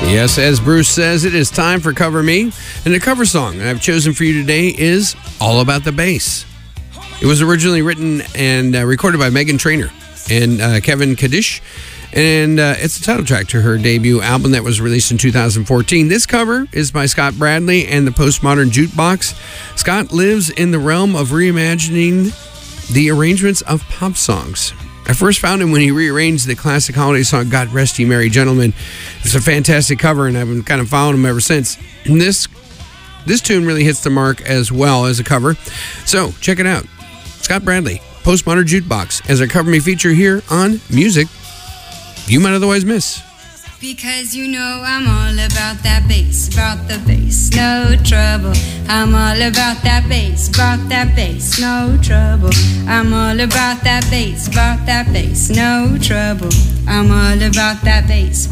Yes, as Bruce says, it is time for Cover Me. And the cover song I've chosen for you today is All About the Bass. It was originally written and recorded by Meghan Trainor and Kevin Kaddish. And it's the title track to her debut album that was released in 2014. This cover is by Scott Bradley and the Postmodern Jukebox. Scott lives in the realm of reimagining the arrangements of pop songs. I first found him when he rearranged the classic holiday song, God Rest Ye Merry Gentlemen. It's a fantastic cover, and I've been kind of following him ever since. And this tune really hits the mark as well as a cover. So, check it out. Scott Bradley, Postmodern Jukebox, as our Cover Me feature here on Music You Might Otherwise Miss. Because you know I'm all about that bass, no trouble. I'm all about that bass, no trouble. I'm all about that bass, no trouble. I'm all about that bass,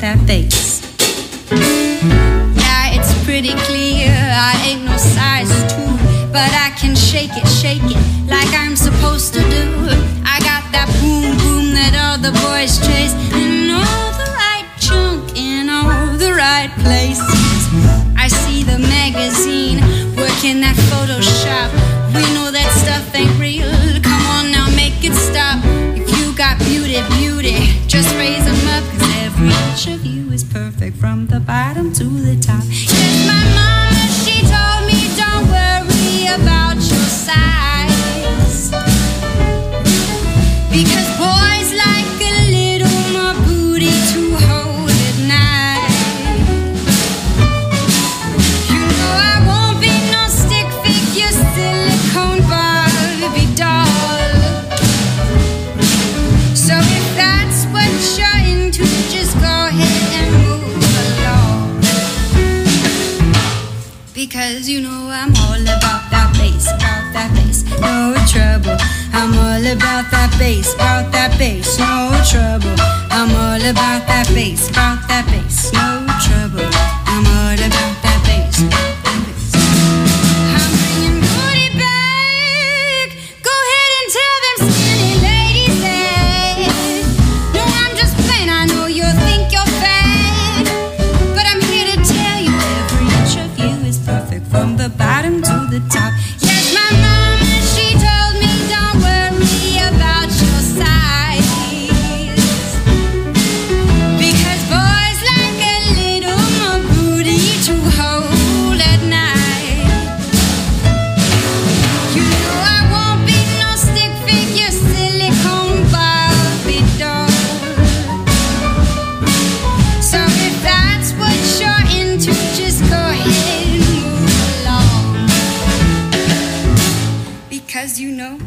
Now it's pretty clear I ain't no size 2, but I can shake it like I'm supposed to do. I got that boom boom that all the boys chase, and all the right chunk in all the right places. I see the magazine working that Photoshop. We know that stuff ain't real. Come on now, make it stop. If you got beauty, just raise them up, 'cause every inch of you is perfect from the bottom to the top. Yes, my mama, she told me don't worry about your size, because boys like a little more booty to hold at night. You know I won't be no stick figure silicone Barbie doll. So if that's what you're into, just go ahead and move along, because you know I'm all about that bass, no trouble. I'm all about that bass, no trouble. I'm all about that bass, no trouble. I'm all about that bass, I'm bringing booty back. Go ahead and tell them skinny ladies that. No, I'm just playing. I know you think you're fat, but I'm here to tell you every inch of you is perfect from the bottom to the top. Yes, my mama, she told me don't worry about your size, because boys like a little more booty to hold at night. You know I won't be no stick figure silicone Barbie doll. So if that's what you're into, just go ahead and move along, because you know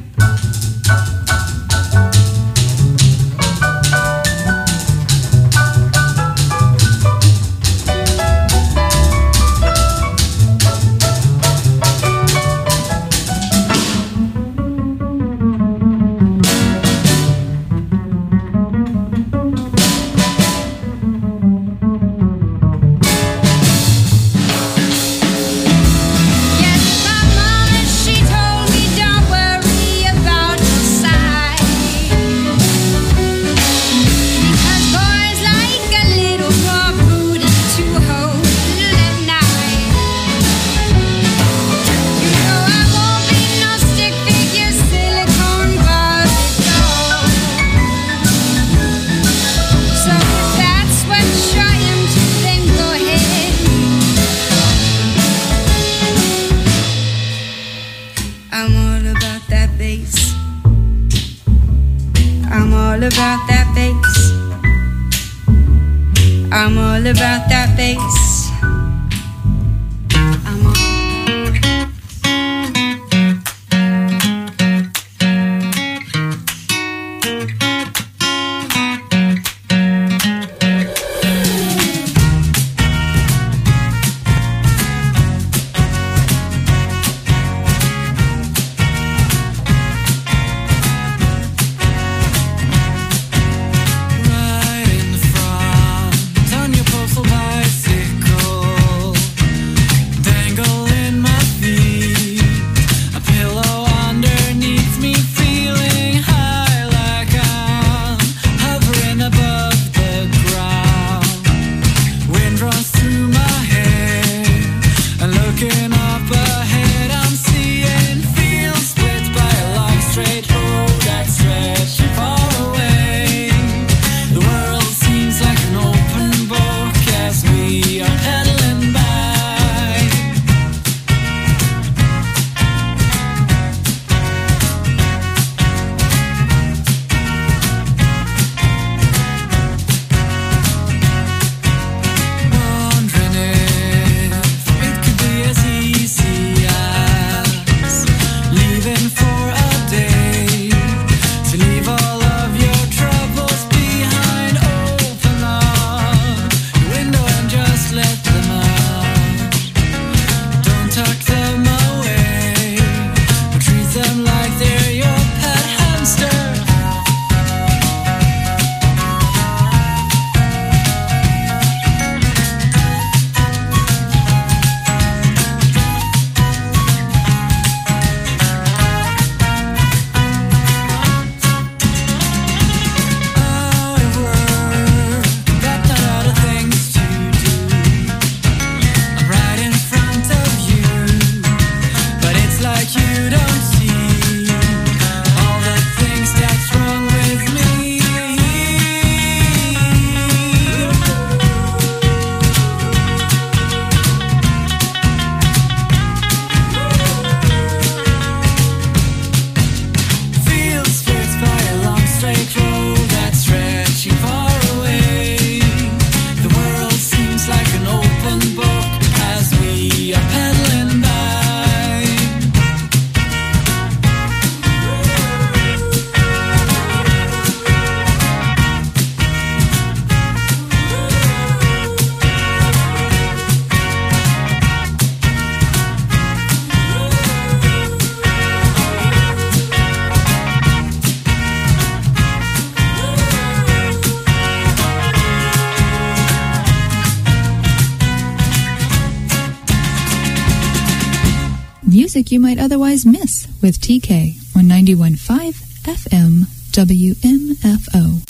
yes, my mama, she told me don't worry about your size, because boys like a little more booty to hold at night. You know I won't be no stick figure silicone Barbie doll. So if that's what you're into, then go ahead. I'm all about that bass. I'm all about that bass. I'm all about that bass. I'm all Right in the front, on your postal bicycle. music you might otherwise miss with TK on 91.5 FM WMFO.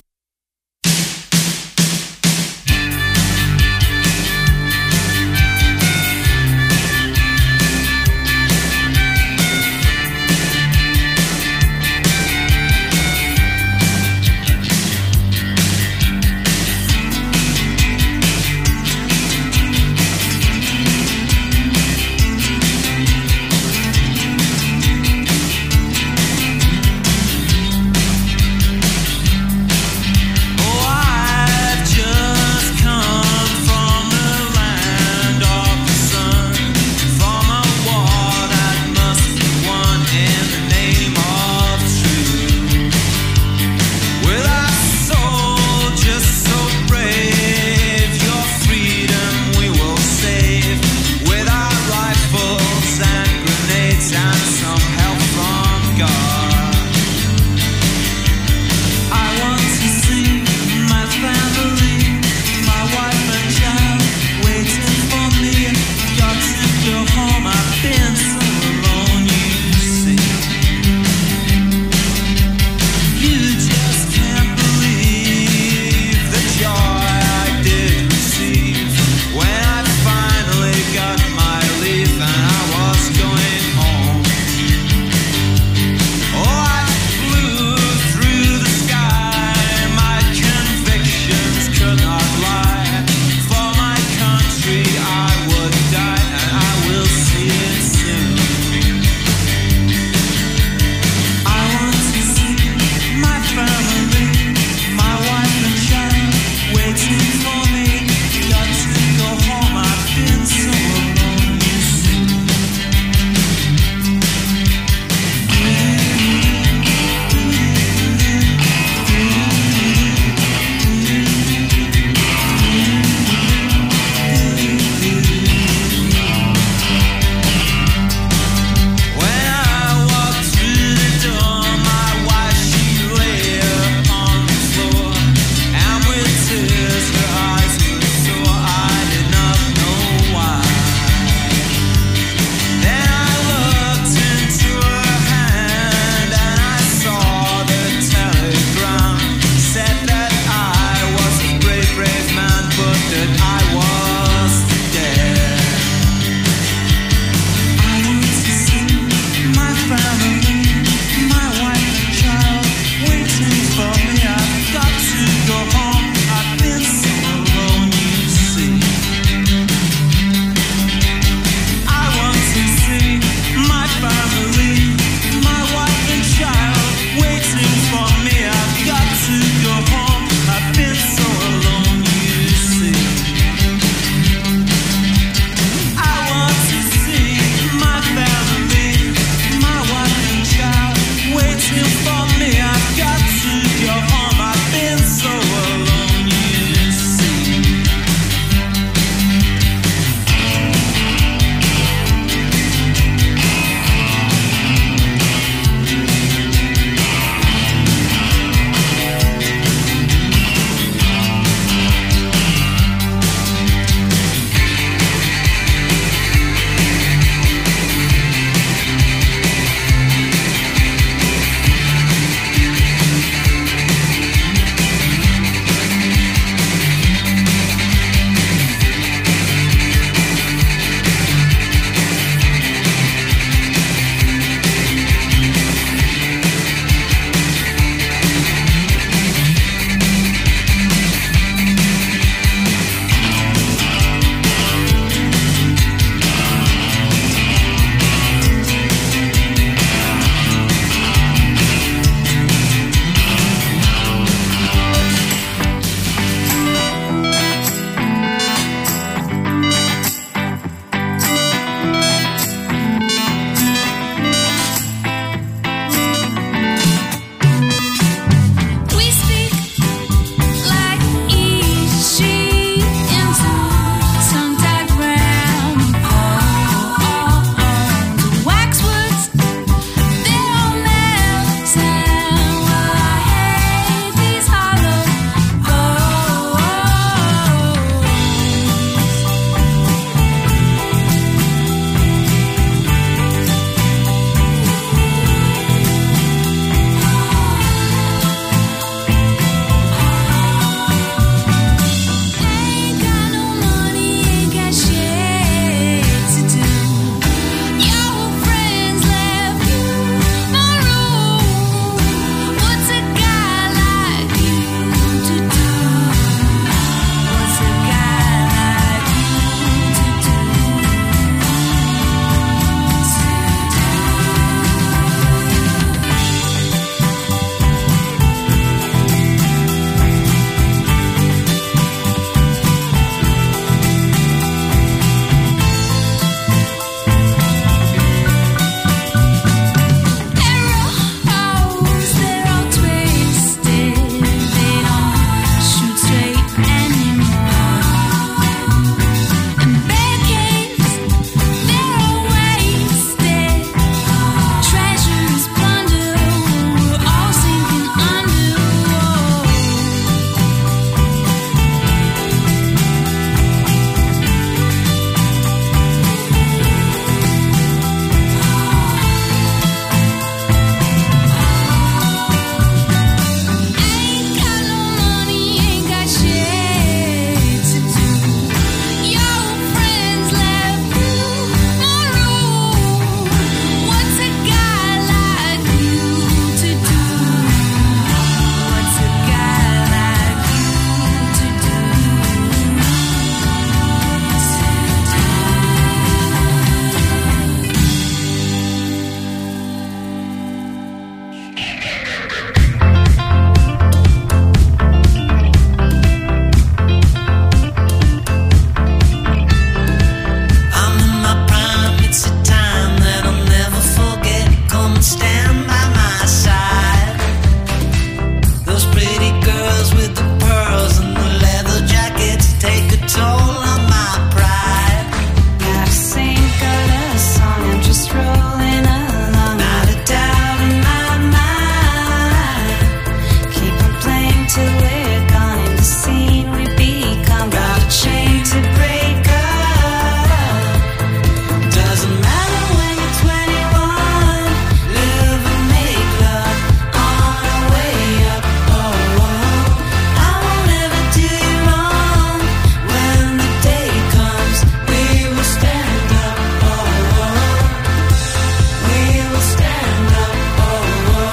girls with the pearls and the leather jackets take a toll on my pride. Gotta sing, got a song, I'm just rolling along. Not a doubt in my mind. Keep on playing till we're gone. In the scene we become. Got a chain to break up. Doesn't matter when you're 21. Live and make love on our way up. Oh, oh. I won't ever do you wrong. When the day comes, we will stand up. Oh, oh. We will stand up. Oh, oh.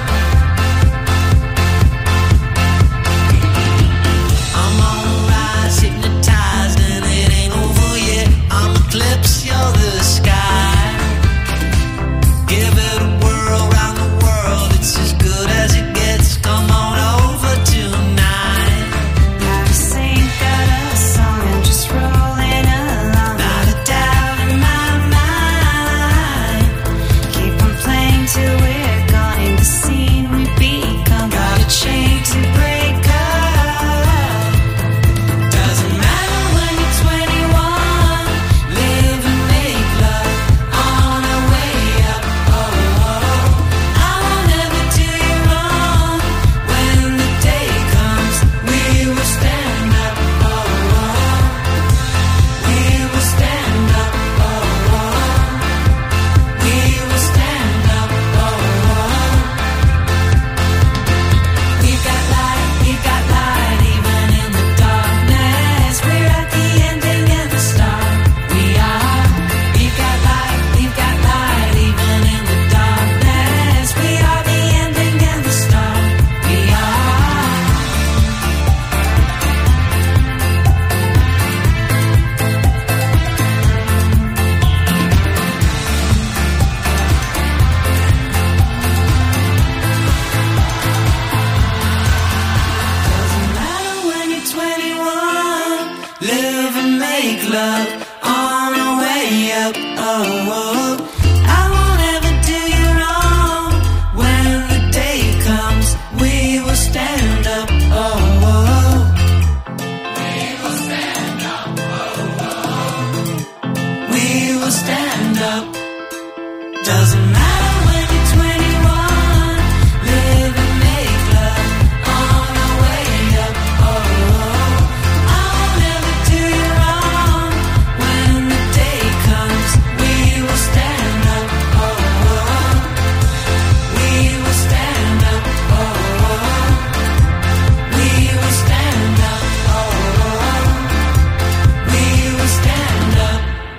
I'm on a rise, hypnotized, and it ain't over yet. I'm eclipse, you're the sky. Give it a whirl round the world, it's as good as it gets. Come on over tonight. Gotta sing, got a song, I'm just rolling along. Not a doubt in my mind. Keep on playing till we're gone. In the scene we become. Got a chain to break up. Doesn't matter when you're 21. Live and make love on our way up. Oh, oh. I won't ever do you wrong. When the day comes, we will stand up. Oh, oh. We will stand up. Oh, oh. We will stand up. Oh, oh. We've got light even in the darkness. We're at the ending and the start. We are. We've got light even in the darkness. We are the ending and the start. We are. Doesn't matter when you're 21. Live and make love on our way up. Oh, oh. I won't ever do you wrong. When the day comes, we will stand up. Oh, oh. We will stand up. Oh, oh. We will stand up. Doesn't matter when you're 21. Live and make love on our way up. Oh, oh. I won't ever do you wrong. When the day comes, we will stand up. Oh, oh. We will stand up. Oh, oh. We will stand up. Oh, oh. We will stand up.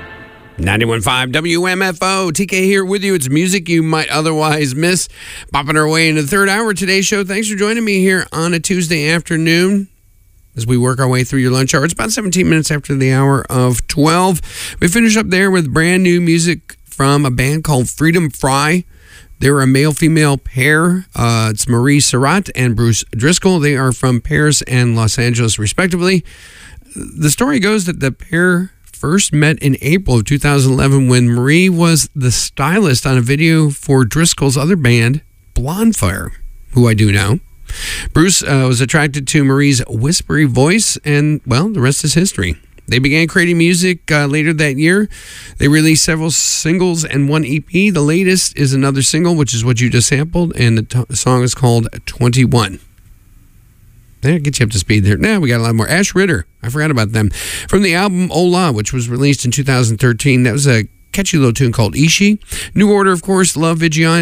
91.5 WMFO. TK here with you. It's music you might otherwise miss. Popping our way into the third hour of today's show. Thanks for joining me here on a Tuesday afternoon as we work our way through your lunch hour. It's about 17 minutes after the hour of 12. We finish up there with brand new music from a band called Freedom Fry. They're a male-female pair. It's Marie Surratt and Bruce Driscoll. They are from Paris and Los Angeles, respectively. The story goes that the pair first met in April of 2011 when Marie was the stylist on a video for Driscoll's other band, Blondfire, who I do know. Bruce was attracted to Marie's whispery voice, and, well, the rest is history. They began creating music later that year. They released several singles and one EP. The latest is another single, which is what you just sampled, and the song is called 21. There, get you up to speed there. Now we got a lot more. Ash Ritter, I forgot about them. From the album Hola, which was released in 2013, that was a catchy little tune called Ishi. New Order, of course, Love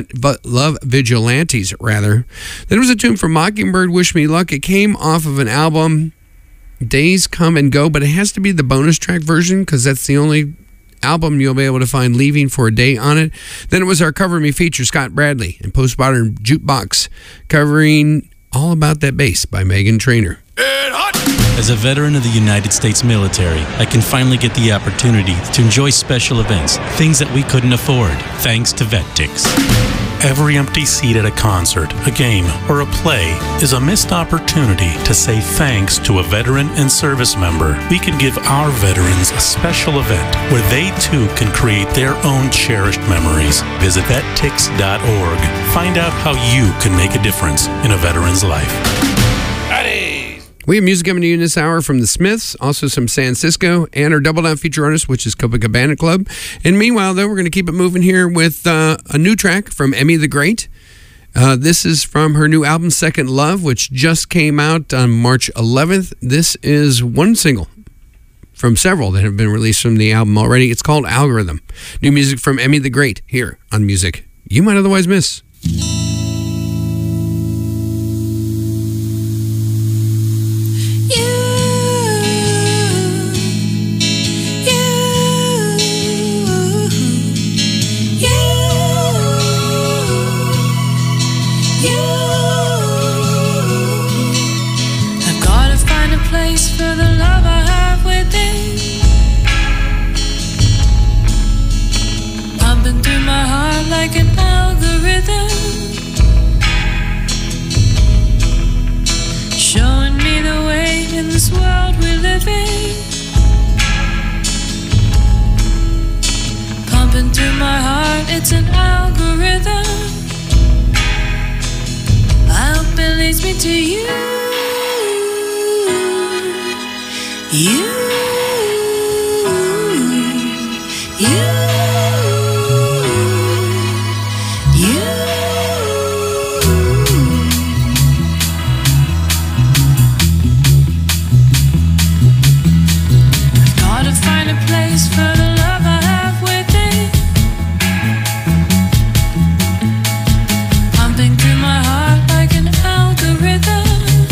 Vigilantes, rather. Then was a tune from Mockingbird, Wish Me Luck. It came off of an album, Days Come and Go, but it has to be the bonus track version because that's the only album you'll be able to find Leaving for a Day on it. Then it was our Cover Me feature, Scott Bradley and Postmodern Jukebox, covering All About That Bass by Meghan Trainor. As a veteran of the United States military, I can finally get the opportunity to enjoy special events, things that we couldn't afford, thanks to VetTix. Every empty seat at a concert, a game, or a play is a missed opportunity to say thanks to a veteran and service member. We can give our veterans a special event where they too can create their own cherished memories. Visit vettix.org. Find out how you can make a difference in a veteran's life. Howdy! We have music coming to you in this hour from the Smiths, also some San Cisco, and our Double Down feature artist, which is Copacabana Club. And meanwhile, though, we're going to keep it moving here with a new track from Emmy the Great. This is from her new album, Second Love, which just came out on March 11th. This is one single from several that have been released from the album already. It's called Algorithm. New music from Emmy the Great here on Music You Might Otherwise Miss. For the love I have within, pumping through my heart like an algorithm, showing me the way in this world we live in, pumping through my heart, it's an algorithm. I hope it leads me to you. You. I've gotta find a place for the love I have within, pumping through my heart like an algorithm.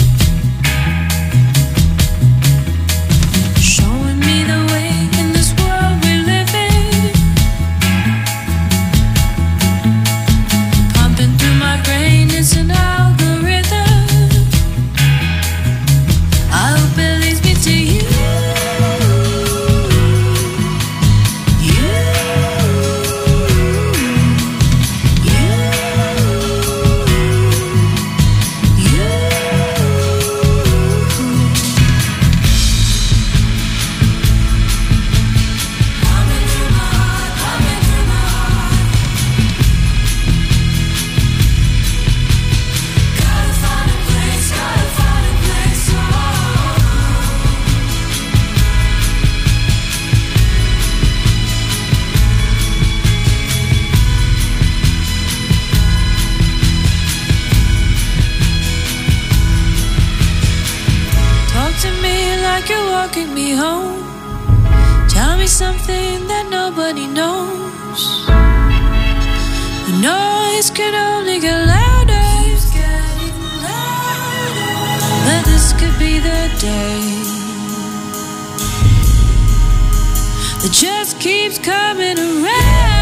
Walking me home, tell me something that nobody knows. The noise could only get louder, but this could be the day that just keeps coming around.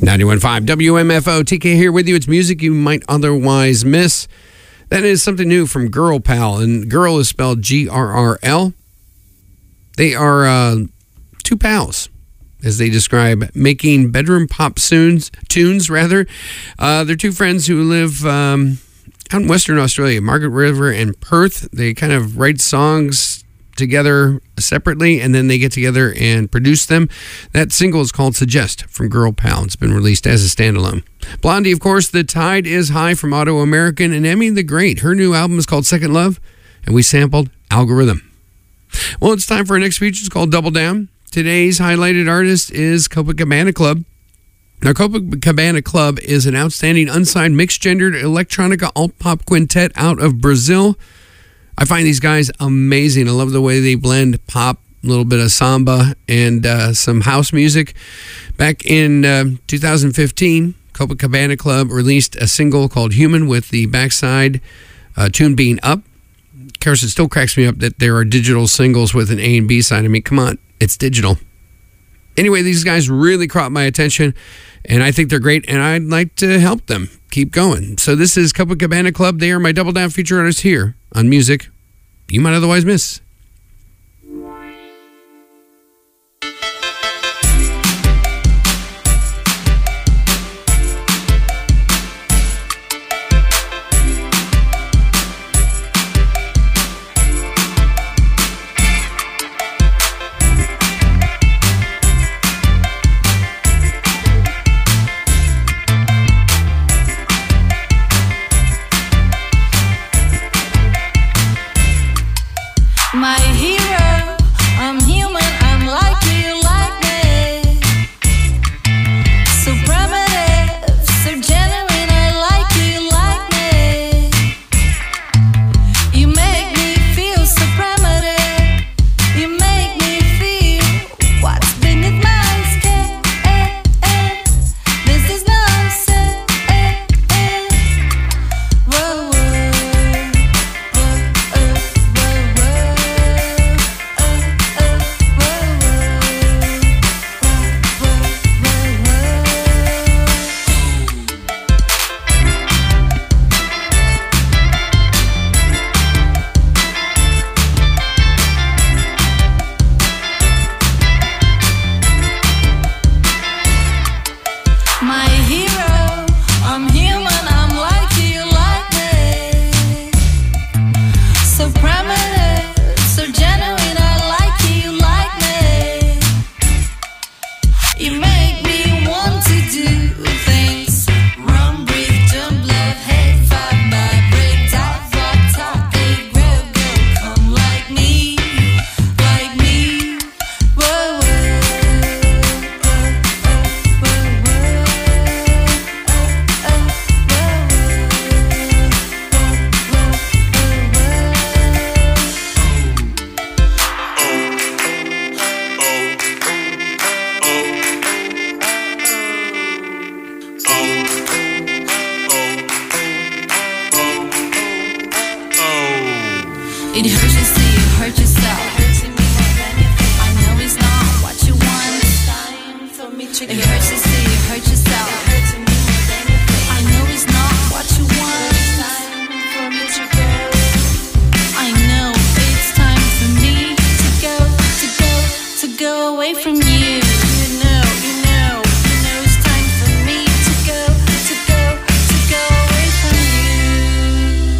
91.5 WMFO. TK here with you. It's music you might otherwise miss. That is something new from Girl Pal, and Girl is spelled GRRL. They are two pals, as they describe, making bedroom pop tunes. They're two friends who live out in Western Australia, Margaret River and Perth. They kind of write songs together separately, and then they get together and produce them. That single is called Suggest from Girl Pal. It's been released as a standalone. Blondie, of course, The Tide is High from Auto American, and Emmy the Great. Her new album is called Second Love, and we sampled Algorithm. Well, it's time for our next feature. It's called Double Down. Today's highlighted artist is Copacabana Club. Now, Copacabana Club is an outstanding unsigned mixed-gendered electronica alt-pop quintet out of Brazil. I find these guys amazing. I love the way they blend pop, a little bit of samba, and some house music. Back in 2015, Copacabana Club released a single called Human with the backside tune being up. Of course, it still cracks me up that there are digital singles with an A and B side. I mean, come on, it's digital. Anyway, these guys really caught my attention, and I think they're great, and I'd like to help them keep going. So this is Copacabana Club. They are my Double Down feature artists here on music you might otherwise miss. My hero, I'm human, I'm like you, like me. So primitive, so genuine, I like you, like me. You make me feel so primitive. You make me feel what's beneath my skin. This is nonsense. Whoa, whoa. My hero, I'm human, I'm like you, like me. So primitive, so genuine, I like you, like me. You make me want to do things. Run, breathe, jump, love, hate, fight, vibrate, dive, rock, top, eight, real girl, come like me, like me. Whoa, whoa. It hurts to see you hurt yourself. I know it's not what you want. It hurts to see you hurt yourself. I know it's not what you want. I know it's time for me to go away from you. You know it's time for me to go away from you.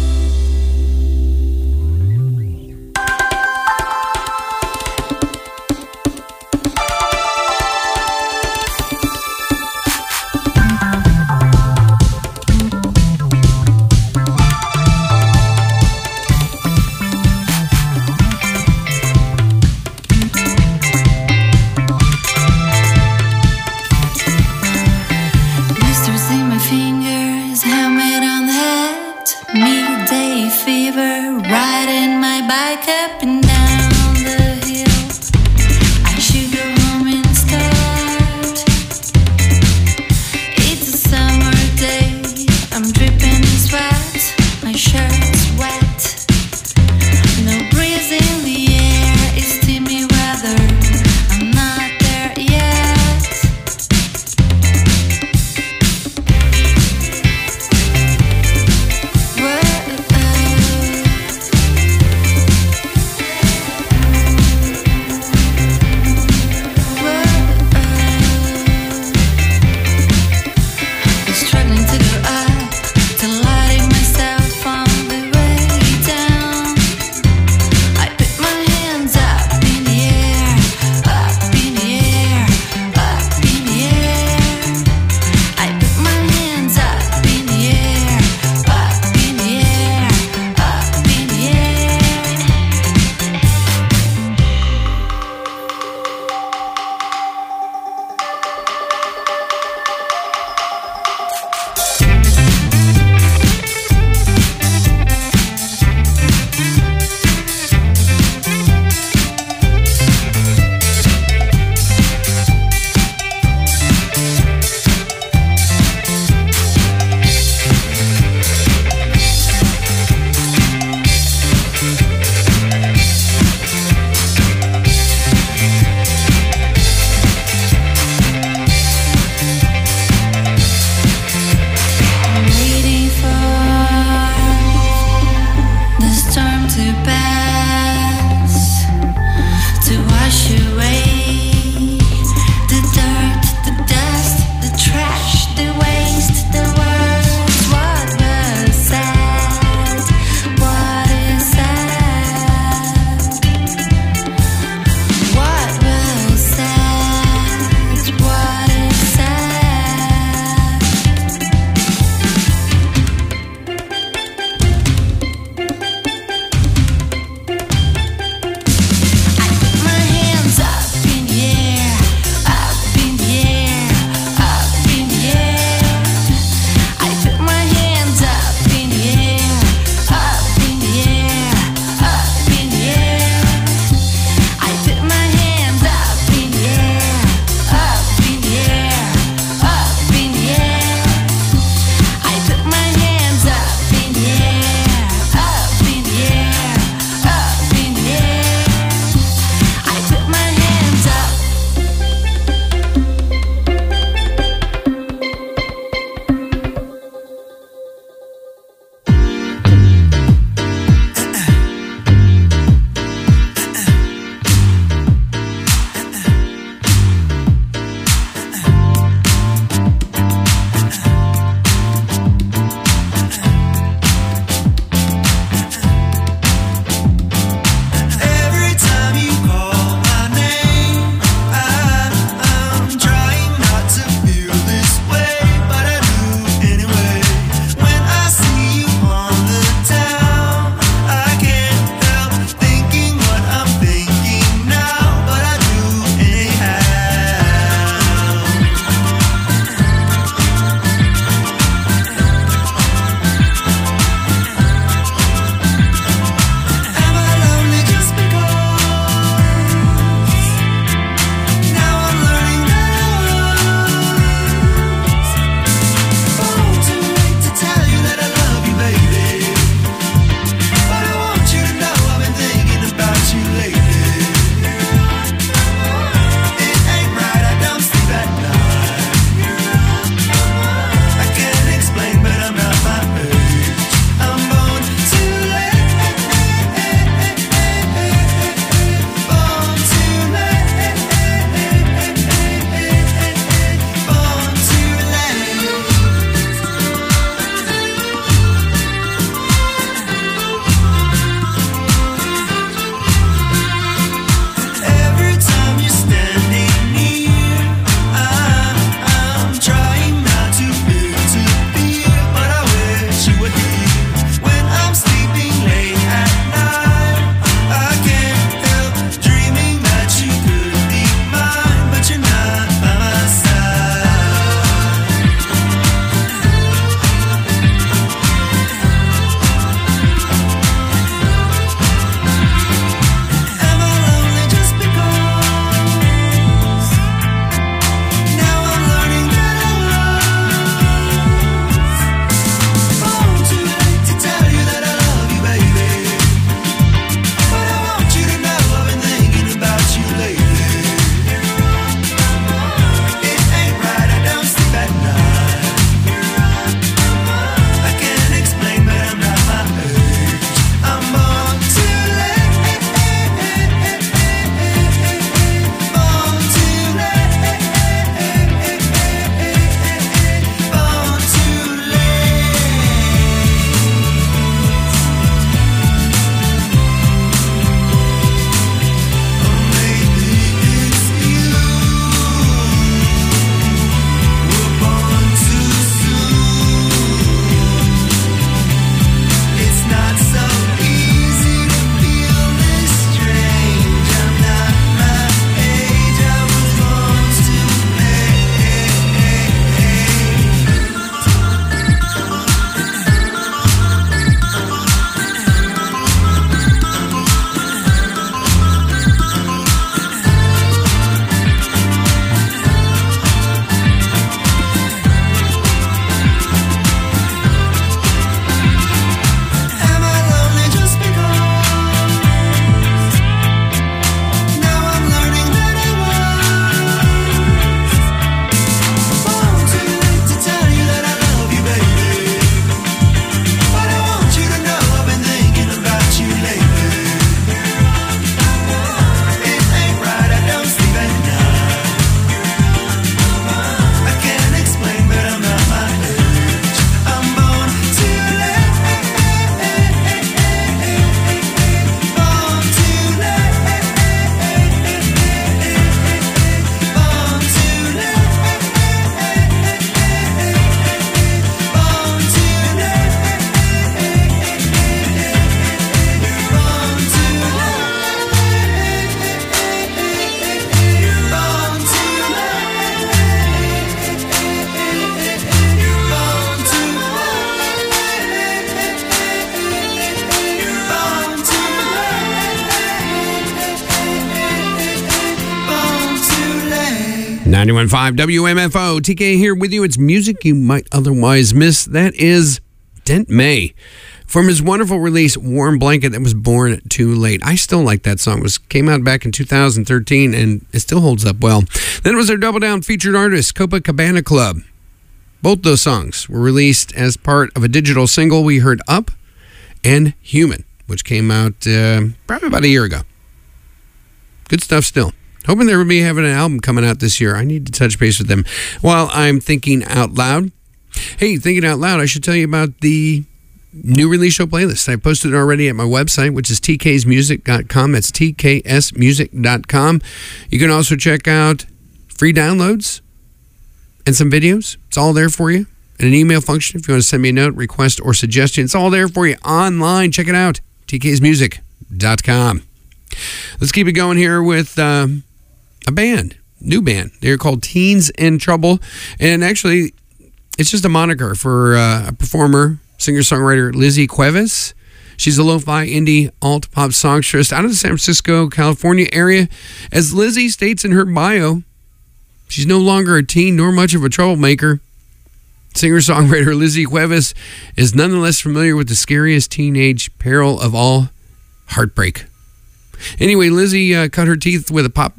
91.5 WMFO. TK here with you. It's music you might otherwise miss. That is Dent May from his wonderful release, Warm Blanket, that was born too late. I still like that song. It came out back in 2013, and it still holds up well. Then it was our Double Down featured artist, Copacabana Club. Both those songs were released as part of a digital single. We heard Up and Human, which came out probably about a year ago. Good stuff still. Hoping they will be having an album coming out this year. I need to touch base with them while I'm thinking out loud. Hey, thinking out loud, I should tell you about the new release show playlist. I posted it already at my website, which is tksmusic.com. That's tksmusic.com. You can also check out free downloads and some videos. It's all there for you. And an email function if you want to send me a note, request, or suggestion. It's all there for you online. Check it out. tksmusic.com. Let's keep it going here with a band, new band. They're called Teens in Trouble. And actually, it's just a moniker for a performer, singer-songwriter Lizzie Cuevas. She's a lo-fi indie alt-pop songstress out of the San Francisco, California area. As Lizzie states in her bio, she's no longer a teen nor much of a troublemaker. Singer-songwriter Lizzie Cuevas is nonetheless familiar with the scariest teenage peril of all, heartbreak. Anyway, Lizzie cut her teeth with a pop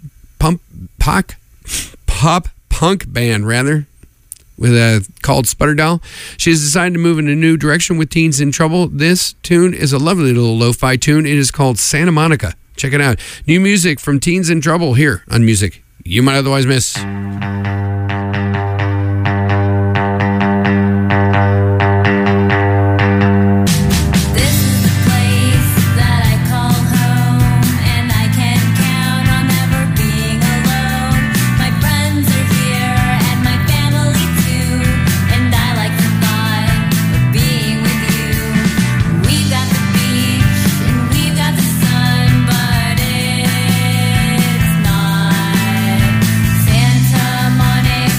punk band, called Sputterdoll. She has decided to move in a new direction with Teens in Trouble. This tune is a lovely little lo-fi tune. It is called Santa Monica. Check it out. New music from Teens in Trouble here on Music You Might Otherwise Miss. Santa Monica.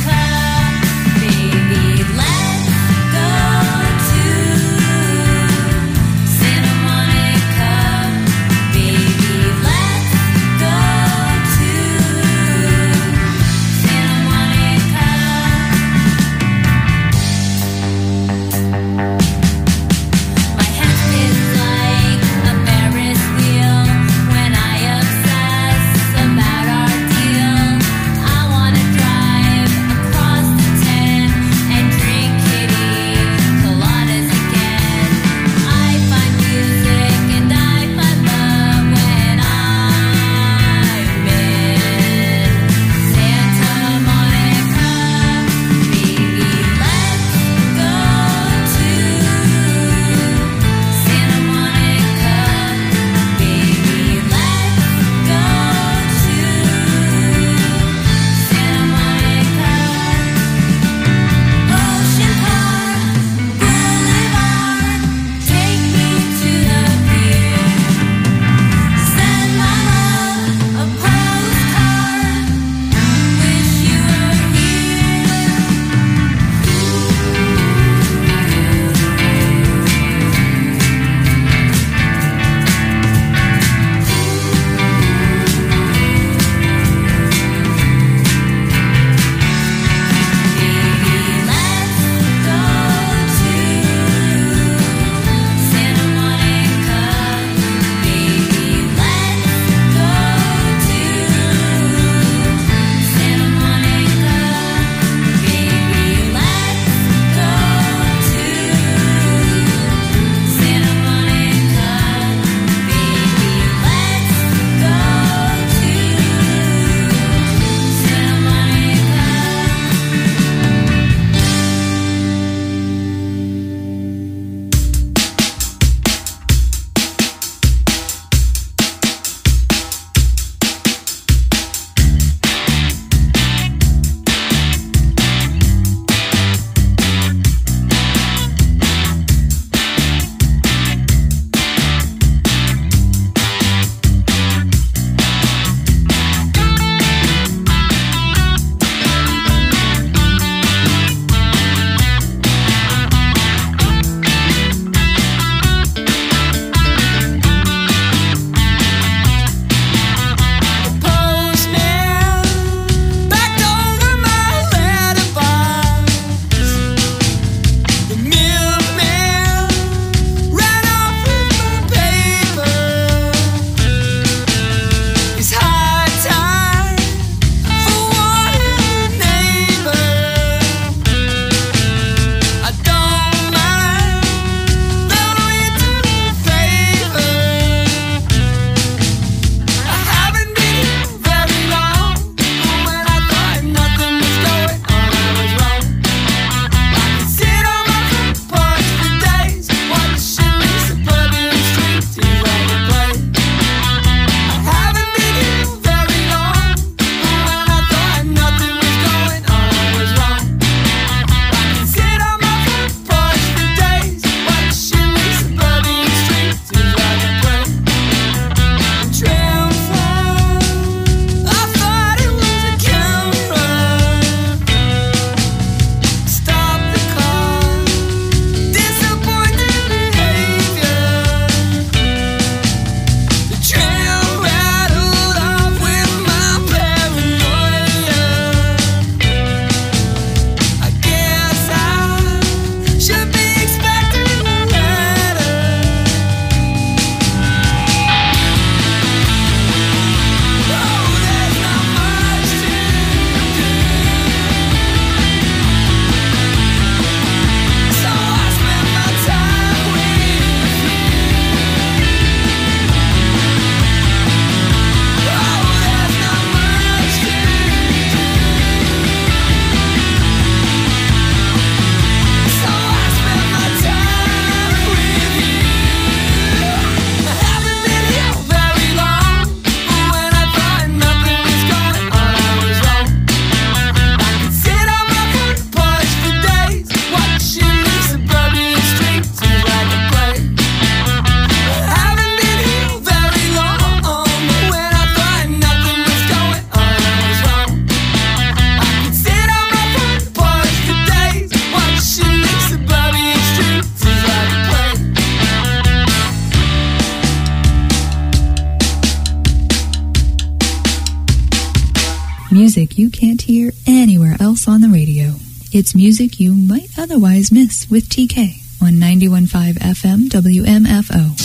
Music you can't hear anywhere else on the radio. It's music you might otherwise miss with TK on 91.5 FM WMFO.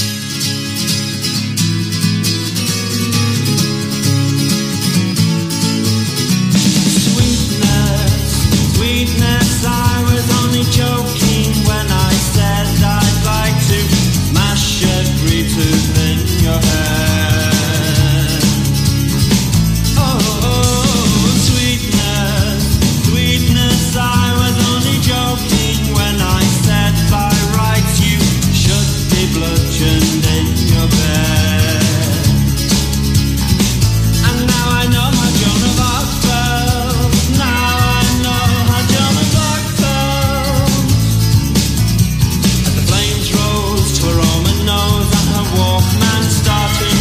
Sweetness, I was only joking when I said I'd like to mash every tooth in your head. Oh, sweetness, sweetness, I was only joking when I said by rights you should be bludgeoned in your bed. And now I know how Joan of Arc felt. Now I know how Joan of Arc felt. As the flames rose to her Roman nose and her Walkman started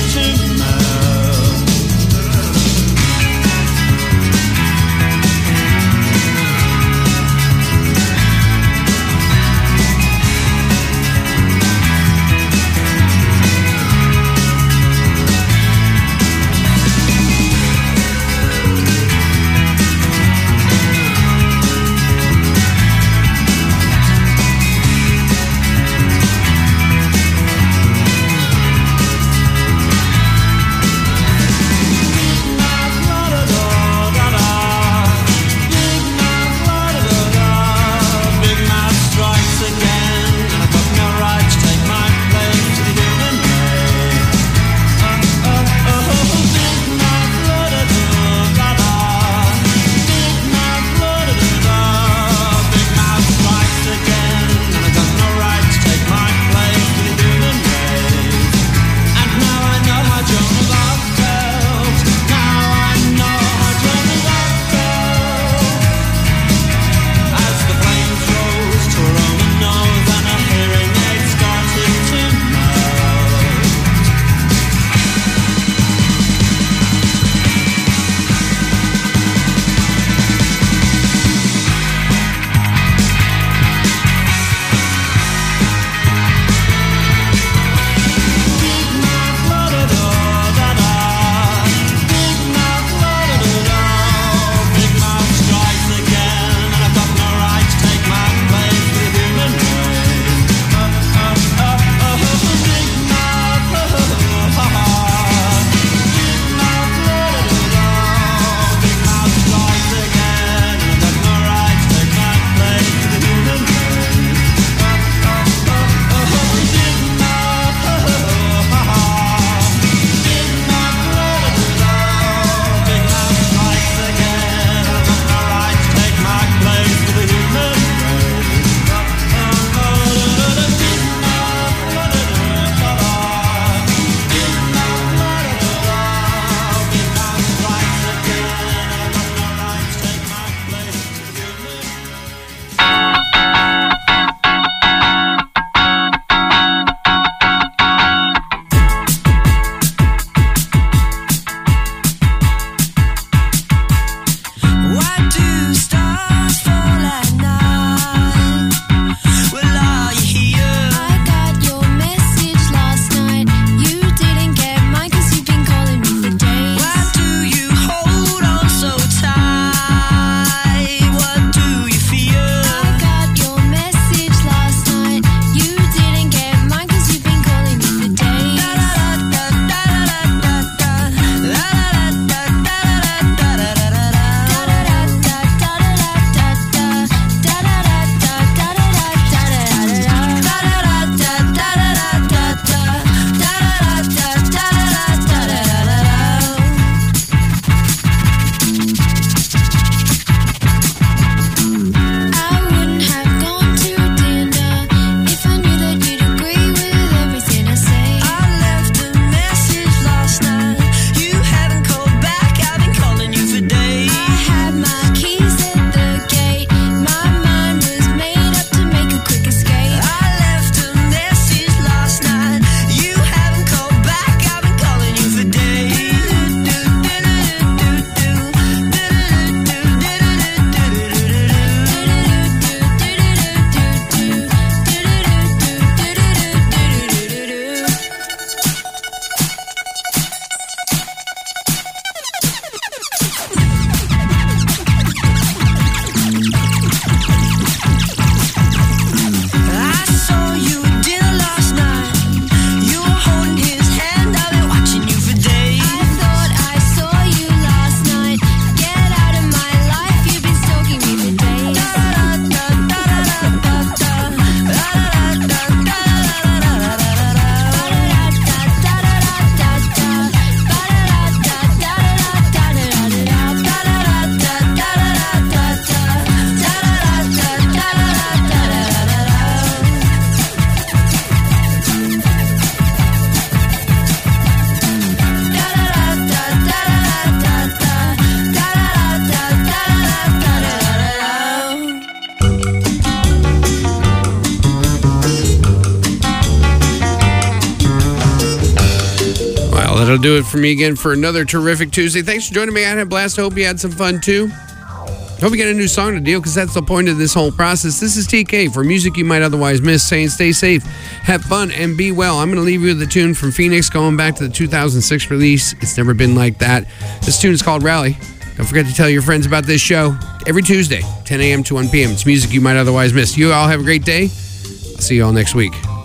Well, that'll do it for me again for another terrific Tuesday. Thanks for joining me. I had a blast. I hope you had some fun, too. Hope you get a new song to deal, because that's the point of this whole process. This is TK for music you might otherwise miss, saying stay safe, have fun, and be well. I'm going to leave you with a tune from Phoenix going back to the 2006 release. It's never been like that. This tune is called Rally. Don't forget to tell your friends about this show every Tuesday, 10 a.m. to 1 p.m. It's music you might otherwise miss. You all have a great day. I'll see you all next week.